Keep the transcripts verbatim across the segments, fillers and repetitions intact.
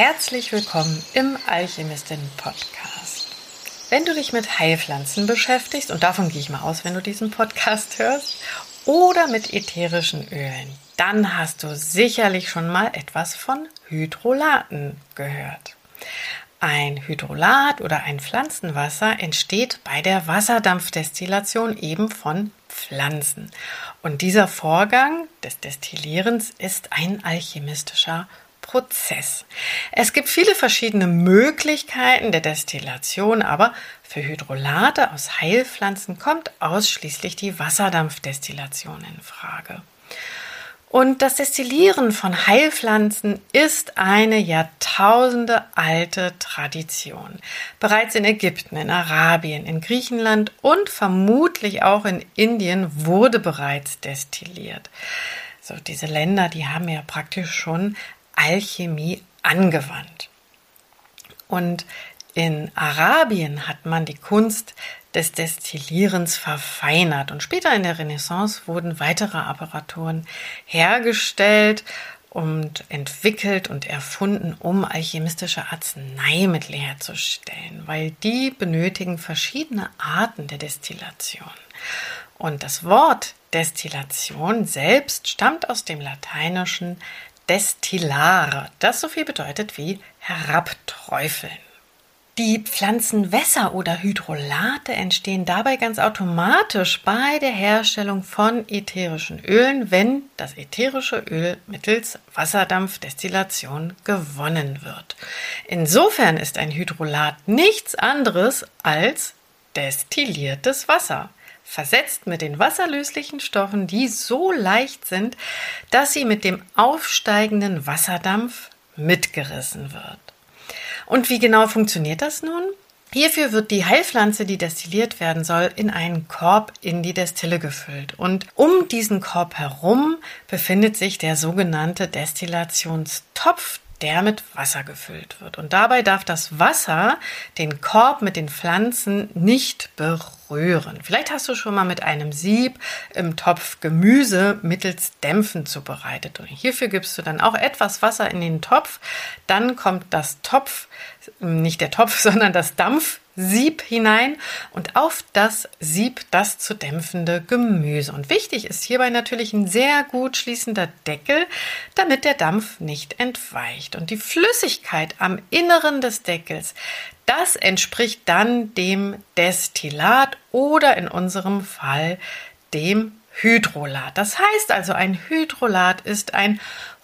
Herzlich willkommen im Alchemistin-Podcast. Wenn du dich mit Heilpflanzen beschäftigst, und davon gehe ich mal aus, wenn du diesen Podcast hörst, oder mit ätherischen Ölen, dann hast du sicherlich schon mal etwas von Hydrolaten gehört. Ein Hydrolat oder ein Pflanzenwasser entsteht bei der Wasserdampfdestillation eben von Pflanzen. Und dieser Vorgang des Destillierens ist ein alchemistischer Prozess. Es gibt viele verschiedene Möglichkeiten der Destillation, aber für Hydrolate aus Heilpflanzen kommt ausschließlich die Wasserdampfdestillation in Frage. Und das Destillieren von Heilpflanzen ist eine Jahrtausende alte Tradition. Bereits in Ägypten, in Arabien, in Griechenland und vermutlich auch in Indien wurde bereits destilliert. So, diese Länder, die haben ja praktisch schon Alchemie angewandt. Und in Arabien hat man die Kunst des Destillierens verfeinert und später in der Renaissance wurden weitere Apparaturen hergestellt und entwickelt und erfunden, um alchemistische Arzneimittel herzustellen, weil die benötigen verschiedene Arten der Destillation. Und das Wort Destillation selbst stammt aus dem Lateinischen destillare, das so viel bedeutet wie herabträufeln. Die Pflanzenwässer oder Hydrolate entstehen dabei ganz automatisch bei der Herstellung von ätherischen Ölen, wenn das ätherische Öl mittels Wasserdampfdestillation gewonnen wird. Insofern ist ein Hydrolat nichts anderes als destilliertes Wasser, versetzt mit den wasserlöslichen Stoffen, die so leicht sind, dass sie mit dem aufsteigenden Wasserdampf mitgerissen wird. Und wie genau funktioniert das nun? Hierfür wird die Heilpflanze, die destilliert werden soll, in einen Korb in die Destille gefüllt. Und um diesen Korb herum befindet sich der sogenannte Destillationstopf, der mit Wasser gefüllt wird. Und dabei darf das Wasser den Korb mit den Pflanzen nicht berühren. Vielleicht hast du schon mal mit einem Sieb im Topf Gemüse mittels Dämpfen zubereitet. Und hierfür gibst du dann auch etwas Wasser in den Topf. Dann kommt das Topf, nicht der Topf, sondern das Dampfsieb hinein und auf das Sieb das zu dämpfende Gemüse. Und wichtig ist hierbei natürlich ein sehr gut schließender Deckel, damit der Dampf nicht entweicht. Und die Flüssigkeit am Inneren des Deckels, das entspricht dann dem Destillat oder in unserem Fall dem Hydrolat. Das heißt also, ein Hydrolat ist ein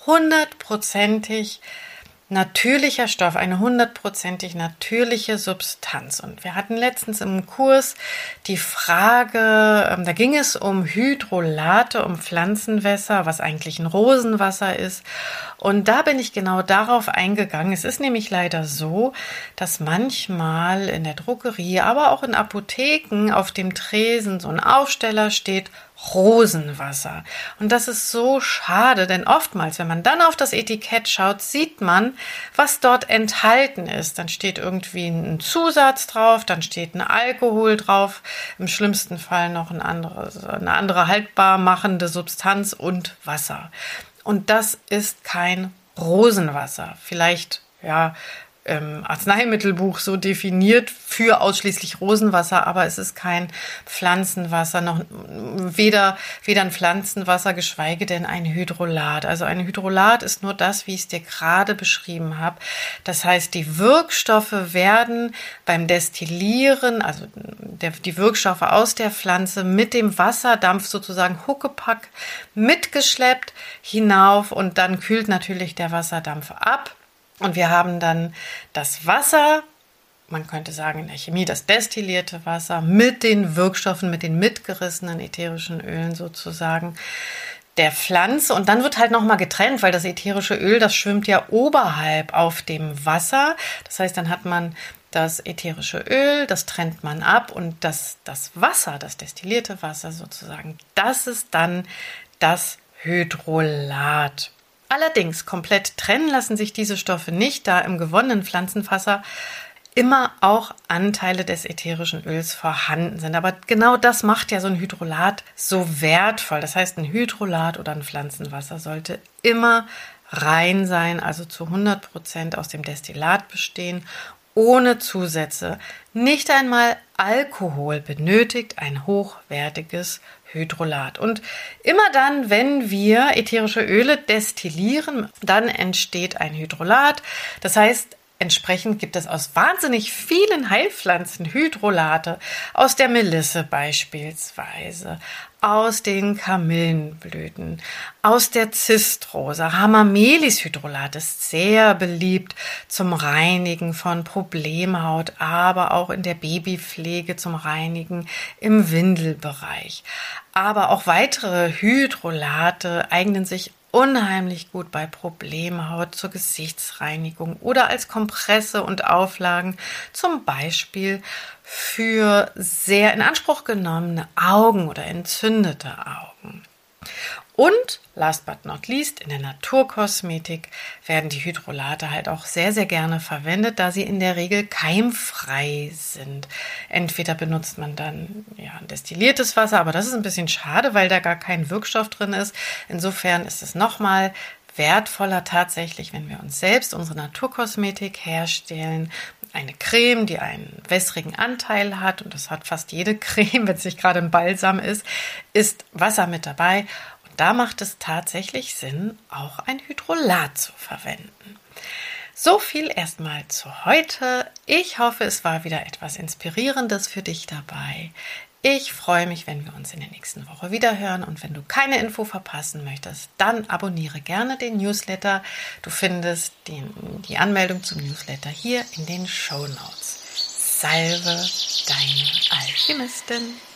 hundertprozentig natürlicher Stoff, eine hundertprozentig natürliche Substanz. Und wir hatten letztens im Kurs die Frage, da ging es um Hydrolate, um Pflanzenwässer, was eigentlich ein Rosenwasser ist. Und da bin ich genau darauf eingegangen. Es ist nämlich leider so, dass manchmal in der Drogerie, aber auch in Apotheken auf dem Tresen so ein Aufsteller steht, Rosenwasser. Und das ist so schade, denn oftmals, wenn man dann auf das Etikett schaut, sieht man, was dort enthalten ist. Dann steht irgendwie ein Zusatz drauf, dann steht ein Alkohol drauf, im schlimmsten Fall noch ein anderes, eine andere haltbar machende Substanz und Wasser. Und das ist kein Rosenwasser. Vielleicht, ja, im Arzneimittelbuch so definiert für ausschließlich Rosenwasser, aber es ist kein Pflanzenwasser, noch weder, weder ein Pflanzenwasser, geschweige denn ein Hydrolat. Also ein Hydrolat ist nur das, wie ich es dir gerade beschrieben habe. Das heißt, die Wirkstoffe werden beim Destillieren, also der, die Wirkstoffe aus der Pflanze mit dem Wasserdampf sozusagen Huckepack mitgeschleppt hinauf und dann kühlt natürlich der Wasserdampf ab. Und wir haben dann das Wasser, man könnte sagen in der Chemie das destillierte Wasser mit den Wirkstoffen, mit den mitgerissenen ätherischen Ölen sozusagen der Pflanze. Und dann wird halt nochmal getrennt, weil das ätherische Öl, das schwimmt ja oberhalb auf dem Wasser. Das heißt, dann hat man das ätherische Öl, das trennt man ab und das, das Wasser, das destillierte Wasser sozusagen, das ist dann das Hydrolat. Allerdings komplett trennen lassen sich diese Stoffe nicht, da im gewonnenen Pflanzenwasser immer auch Anteile des ätherischen Öls vorhanden sind. Aber genau das macht ja so ein Hydrolat so wertvoll. Das heißt, ein Hydrolat oder ein Pflanzenwasser sollte immer rein sein, also zu hundert Prozent aus dem Destillat bestehen, ohne Zusätze. Nicht einmal Alkohol benötigt ein hochwertiges Hydrolat. Und immer dann, wenn wir ätherische Öle destillieren, dann entsteht ein Hydrolat. Das heißt, entsprechend gibt es aus wahnsinnig vielen Heilpflanzen Hydrolate, aus der Melisse beispielsweise, aus den Kamillenblüten, aus der Zistrose. Hamamelis-Hydrolat ist sehr beliebt zum Reinigen von Problemhaut, aber auch in der Babypflege zum Reinigen im Windelbereich. Aber auch weitere Hydrolate eignen sich unheimlich gut bei Problemhaut zur Gesichtsreinigung oder als Kompresse und Auflagen, zum Beispiel für sehr in Anspruch genommene Augen oder entzündete Augen. Und last but not least, in der Naturkosmetik werden die Hydrolate halt auch sehr, sehr gerne verwendet, da sie in der Regel keimfrei sind. Entweder benutzt man dann ja, ein destilliertes Wasser, aber das ist ein bisschen schade, weil da gar kein Wirkstoff drin ist. Insofern ist es nochmal wertvoller tatsächlich, wenn wir uns selbst unsere Naturkosmetik herstellen. Eine Creme, die einen wässrigen Anteil hat, und das hat fast jede Creme, wenn es nicht gerade ein Balsam ist, ist Wasser mit dabei. Da macht es tatsächlich Sinn, auch ein Hydrolat zu verwenden. So viel erstmal zu heute. Ich hoffe, es war wieder etwas Inspirierendes für dich dabei. Ich freue mich, wenn wir uns in der nächsten Woche wieder hören, und wenn du keine Info verpassen möchtest, dann abonniere gerne den Newsletter. Du findest den, die Anmeldung zum Newsletter hier in den Shownotes. Salve, deine Alchemistin.